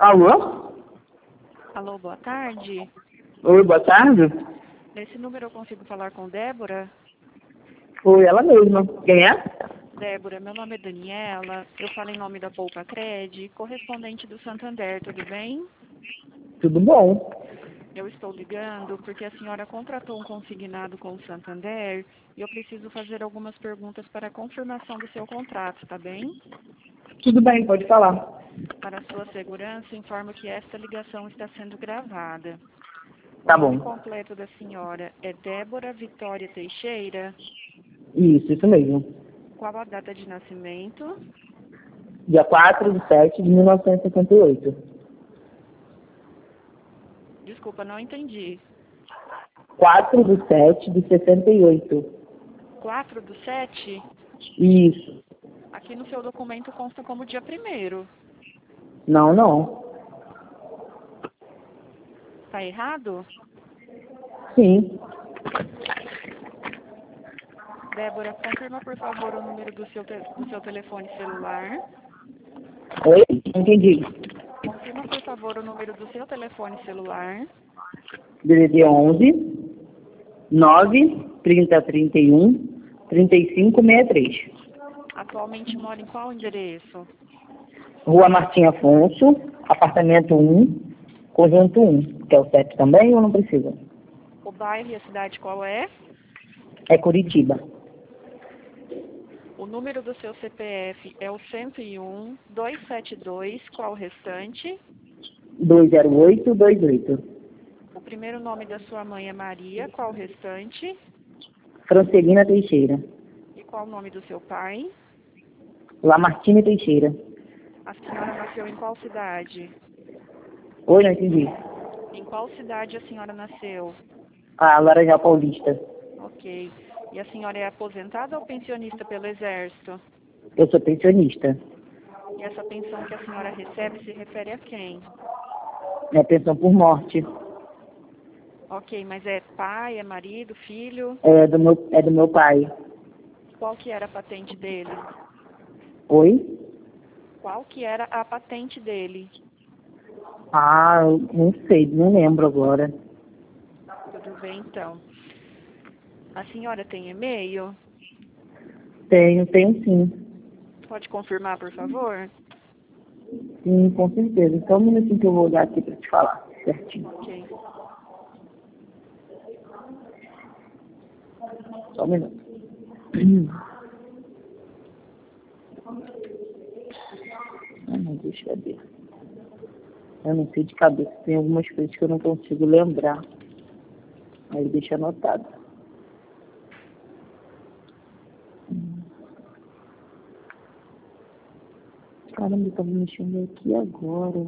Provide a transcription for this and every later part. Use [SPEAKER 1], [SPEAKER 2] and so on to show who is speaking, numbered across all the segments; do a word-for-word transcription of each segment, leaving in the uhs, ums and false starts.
[SPEAKER 1] Alô?
[SPEAKER 2] Alô, boa tarde.
[SPEAKER 1] Oi, boa tarde.
[SPEAKER 2] Nesse número eu consigo falar com Débora?
[SPEAKER 1] Oi, ela mesma. Quem é?
[SPEAKER 2] Débora, meu nome é Daniela, eu falo em nome da Poupa Cred, correspondente do Santander, tudo bem?
[SPEAKER 1] Tudo bom?
[SPEAKER 2] Eu estou ligando porque a senhora contratou um consignado com o Santander e eu preciso fazer algumas perguntas para a confirmação do seu contrato, tá bem?
[SPEAKER 1] Tudo bem, pode falar.
[SPEAKER 2] Para sua segurança, informo que esta ligação está sendo gravada. O
[SPEAKER 1] Tá
[SPEAKER 2] nome
[SPEAKER 1] bom.
[SPEAKER 2] completo da senhora é Débora Vitória Teixeira.
[SPEAKER 1] Isso, isso mesmo.
[SPEAKER 2] Qual a data de nascimento?
[SPEAKER 1] Dia quatro de sete de mil novecentos e setenta e oito.
[SPEAKER 2] Desculpa, não entendi.
[SPEAKER 1] quatro de sete de sessenta e oito.
[SPEAKER 2] quatro do sete?
[SPEAKER 1] Isso.
[SPEAKER 2] Aqui no seu documento consta como dia primeiro.
[SPEAKER 1] Não, não.
[SPEAKER 2] Tá errado?
[SPEAKER 1] Sim.
[SPEAKER 2] Débora, confirma por favor o número do seu, te- do seu telefone celular.
[SPEAKER 1] Oi? Não entendi.
[SPEAKER 2] Confirma por favor o número do seu telefone celular.
[SPEAKER 1] D D D onze, nove, trinta, trinta e um, trinta e cinco, sessenta e três.
[SPEAKER 2] Atualmente mora em qual endereço?
[SPEAKER 1] Rua Martim Afonso, apartamento um, conjunto um. Quer o C E P também ou não precisa?
[SPEAKER 2] O bairro e a cidade qual é?
[SPEAKER 1] É Curitiba.
[SPEAKER 2] O número do seu C P F é o cento e um, duzentos e setenta e dois, qual o restante?
[SPEAKER 1] dois zero oito dois oito.
[SPEAKER 2] O primeiro nome da sua mãe é Maria, qual o restante?
[SPEAKER 1] Francelina Teixeira.
[SPEAKER 2] E qual o nome do seu pai?
[SPEAKER 1] Lamartine Teixeira.
[SPEAKER 2] A senhora nasceu em qual cidade?
[SPEAKER 1] Oi, não entendi.
[SPEAKER 2] Em qual cidade a senhora nasceu?
[SPEAKER 1] A Laranjal Paulista.
[SPEAKER 2] Ok. E a senhora é aposentada ou pensionista pelo Exército?
[SPEAKER 1] Eu sou pensionista.
[SPEAKER 2] E essa pensão que a senhora recebe se refere a quem?
[SPEAKER 1] Minha pensão por morte.
[SPEAKER 2] Ok, mas é pai, é marido, filho?
[SPEAKER 1] É do meu, é do meu pai.
[SPEAKER 2] Qual que era a patente dele?
[SPEAKER 1] Oi?
[SPEAKER 2] Qual que era a patente dele?
[SPEAKER 1] Ah, eu não sei, não lembro agora.
[SPEAKER 2] Tudo bem, então. A senhora tem e-mail?
[SPEAKER 1] Tenho, tenho sim.
[SPEAKER 2] Pode confirmar, por favor?
[SPEAKER 1] Sim, com certeza. Só um minutinho que eu vou olhar aqui para te falar certinho.
[SPEAKER 2] Ok.
[SPEAKER 1] Só um minuto. Ah, meu Deus, cadê? Eu não sei de cabeça. Tem algumas coisas que eu não consigo lembrar. Aí deixa anotado. Caramba, eu tava mexendo aqui agora.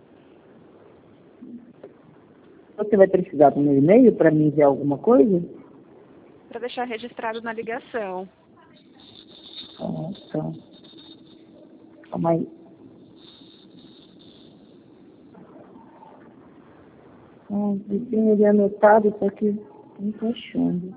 [SPEAKER 1] Você vai precisar do meu e-mail para me enviar alguma coisa?
[SPEAKER 2] Para deixar registrado na ligação.
[SPEAKER 1] Ah, tá. Calma aí. Ah, eu tenho ele anotado, só que não tô achando.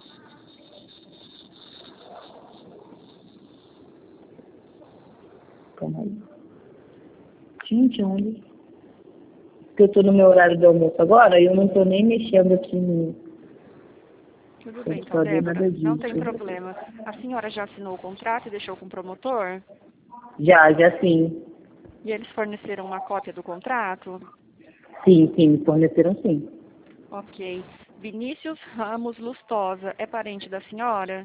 [SPEAKER 1] Calma aí. Gente, onde? Porque eu tô no meu horário do almoço agora e eu não tô nem mexendo aqui no
[SPEAKER 2] Tudo bem, então,
[SPEAKER 1] computador,
[SPEAKER 2] Débora.
[SPEAKER 1] nada
[SPEAKER 2] Não
[SPEAKER 1] disso.
[SPEAKER 2] tem problema. A senhora já assinou o contrato e deixou com o promotor?
[SPEAKER 1] Já, já sim.
[SPEAKER 2] E eles forneceram uma cópia do contrato?
[SPEAKER 1] Sim, sim, me forneceram sim.
[SPEAKER 2] Ok. Vinícius Ramos Lustosa é parente da senhora?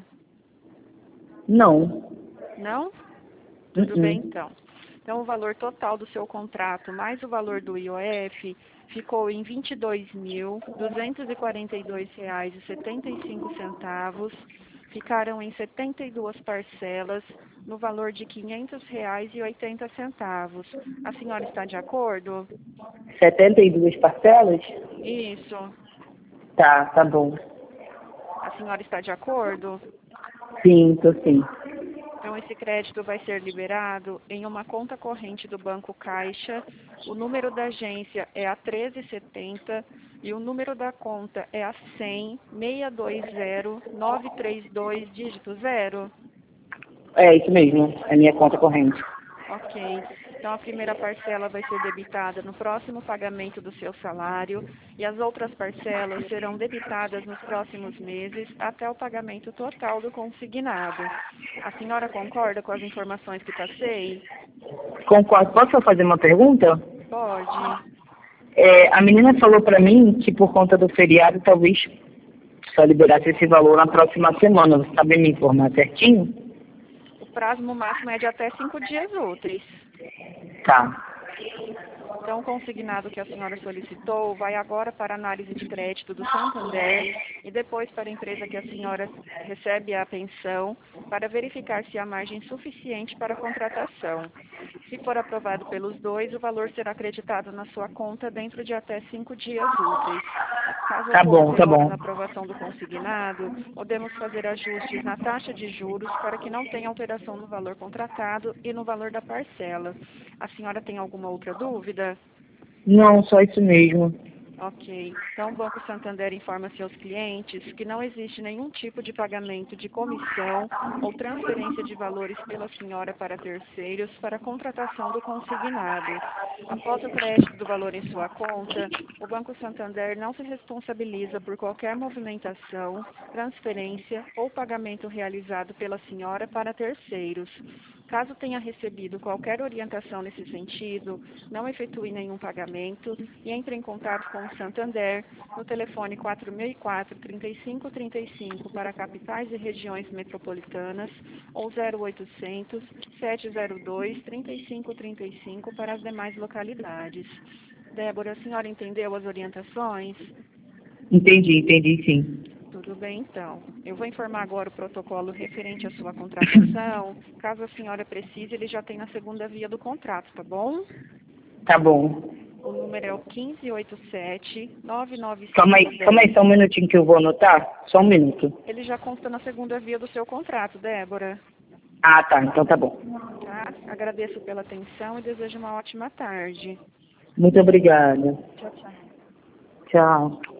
[SPEAKER 1] Não.
[SPEAKER 2] Não? Tudo bem,
[SPEAKER 1] Uh-uh.
[SPEAKER 2] então. Então, o valor total do seu contrato mais o valor do I O F ficou em vinte e dois mil, duzentos e quarenta e dois reais e setenta e cinco centavos. Ficaram em setenta e duas parcelas, no valor de quinhentos reais e oitenta centavos. A senhora está de acordo?
[SPEAKER 1] setenta e duas parcelas?
[SPEAKER 2] Isso.
[SPEAKER 1] Tá, tá bom.
[SPEAKER 2] A senhora está de acordo?
[SPEAKER 1] Sim, tô sim.
[SPEAKER 2] Então, esse crédito vai ser liberado em uma conta corrente do Banco Caixa. O número da agência é a treze setenta e o número da conta é a cem, seiscentos e vinte, novecentos e trinta e dois, dígito zero.
[SPEAKER 1] É isso mesmo, é minha conta corrente.
[SPEAKER 2] Ok. Então, Então, a primeira parcela vai ser debitada no próximo pagamento do seu salário e as outras parcelas serão debitadas nos próximos meses até o pagamento total do consignado. A senhora concorda com as informações que passei?
[SPEAKER 1] Concordo. Posso fazer uma pergunta?
[SPEAKER 2] Pode.
[SPEAKER 1] É, a menina falou para mim que por conta do feriado talvez só liberasse esse valor na próxima semana. Você sabe me informar certinho?
[SPEAKER 2] O prazo máximo é de até cinco dias úteis.
[SPEAKER 1] Tá.
[SPEAKER 2] Então, o consignado que a senhora solicitou vai agora para a análise de crédito do Santander e depois para a empresa que a senhora recebe a pensão para verificar se há margem suficiente para a contratação. Se for aprovado pelos dois, o valor será acreditado na sua conta dentro de até cinco dias úteis. Caso
[SPEAKER 1] Tá bom,
[SPEAKER 2] ocorra
[SPEAKER 1] tá
[SPEAKER 2] demora
[SPEAKER 1] bom.
[SPEAKER 2] na aprovação do consignado, podemos fazer ajustes na taxa de juros para que não tenha alteração no valor contratado e no valor da parcela. A senhora tem alguma outra dúvida?
[SPEAKER 1] Não, só isso mesmo.
[SPEAKER 2] Ok. Então, o Banco Santander informa seus clientes que não existe nenhum tipo de pagamento de comissão ou transferência de valores pela senhora para terceiros para a contratação do consignado. Após o crédito do valor em sua conta, o Banco Santander não se responsabiliza por qualquer movimentação, transferência ou pagamento realizado pela senhora para terceiros. Caso tenha recebido qualquer orientação nesse sentido, não efetue nenhum pagamento e entre em contato com o Santander no telefone quatro mil e quatro, trinta e cinco trinta e cinco para capitais e regiões metropolitanas ou zero oitocentos, sete zero dois, trinta e cinco trinta e cinco para as demais localidades. Débora, a senhora entendeu as orientações?
[SPEAKER 1] Entendi, entendi sim.
[SPEAKER 2] Tudo bem, então. Eu vou informar agora o protocolo referente à sua contratação. Caso a senhora precise, ele já tem na segunda via do contrato, tá bom?
[SPEAKER 1] Tá bom.
[SPEAKER 2] O número é o quinze oitenta e sete, nove nove cinco.
[SPEAKER 1] Calma aí, calma aí, só um minutinho que eu vou anotar. Só um minuto.
[SPEAKER 2] Ele já consta na segunda via do seu contrato, Débora.
[SPEAKER 1] Ah, tá, então tá bom.
[SPEAKER 2] Tá? Agradeço pela atenção e desejo uma ótima tarde.
[SPEAKER 1] Muito obrigada.
[SPEAKER 2] Tchau, tchau.
[SPEAKER 1] Tchau.